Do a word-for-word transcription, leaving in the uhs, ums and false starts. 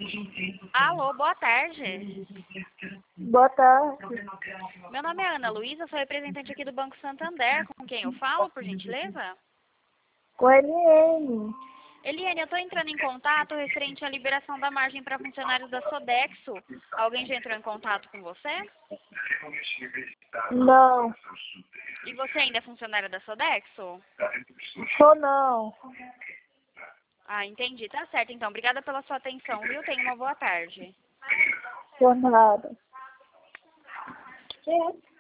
Alô, boa tarde. Boa tarde. Meu nome é Ana Luísa, sou representante aqui do Banco Santander. Com quem eu falo, por gentileza? Com Eliane. Eliane, eu estou entrando em contato referente à liberação da margem para funcionários da Sodexo. Alguém já entrou em contato com você? Não. E você ainda é funcionária da Sodexo? Sou não. Ah, entendi. Tá certo, então. Obrigada pela sua atenção, viu? Tenha uma boa tarde. Por nada. Que?